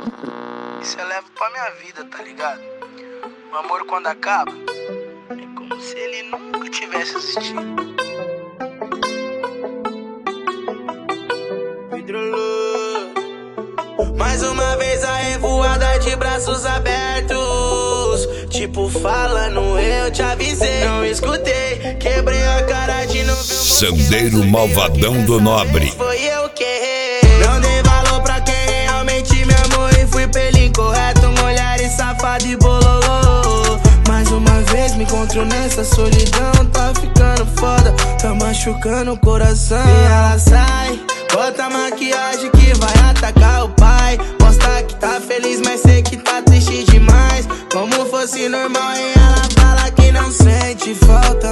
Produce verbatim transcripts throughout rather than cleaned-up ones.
Isso eu levo pra minha vida, tá ligado? O amor quando acaba é como se ele nunca tivesse existido. Mais uma vez a revoada de braços abertos, tipo falando eu te avisei, não escutei, quebrei a cara de novo. Sandeiro malvadão do Nobre. Foi eu que errei, não dei valor pra quem realmente me amou e fui pelo incorreto, mulher e safado e bololô. Mais uma vez me encontro nessa solidão, tá ficando foda, tá machucando o coração. E ela sai, bota maquiagem que vai atacar o pai, mostra que tá feliz, mas sei que tá triste demais. Como fosse normal e ela fala que não sente falta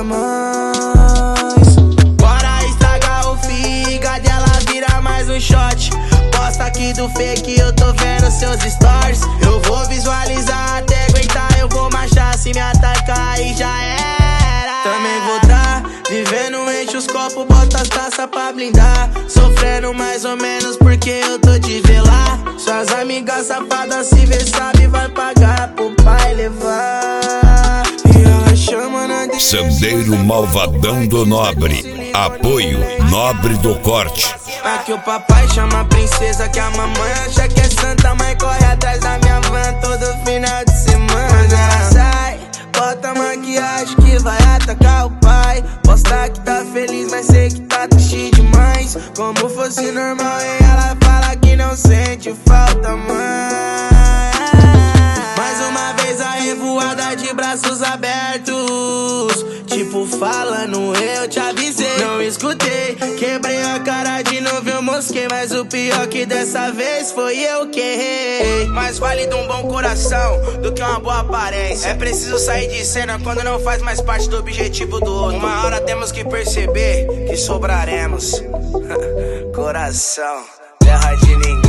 mais. Bora estragar o fígado e ela vira mais um shot. Posta aqui do fake, eu tô vendo seus stories. Eu vou visualizar até aguentar, eu vou marchar. Se me atacar aí já era. Também vou tá vivendo, enche os copos, bota as taças pra blindar. Sofrendo mais ou menos porque eu tô de velar. Suas amigas safadas se vê sabe vai pagar pro pai levar. E ela chama na D M. Sandeiro malvadão do Nobre. Apoio Nobre do Corte. Aqui o papai chama a princesa, que a mamãe acha que é santa, mãe corre atrás da minha van todo final de semana. Mas ela sai, bota maquiagem que vai atacar o pai, mostra que tá feliz, mas sei que tá triste demais. Como fosse normal e ela fala que não sente falta mais. Mais uma vez a revoada de braços abertos, tipo falando eu te avisei, não escutei, quebrei a cara de novo, eu mosquei. Mas o pior que dessa vez foi eu que errei. Mais vale de um bom coração do que uma boa aparência. É preciso sair de cena quando não faz mais parte do objetivo do outro. Uma hora temos que perceber que sobraremos. Coração, terra de ninguém.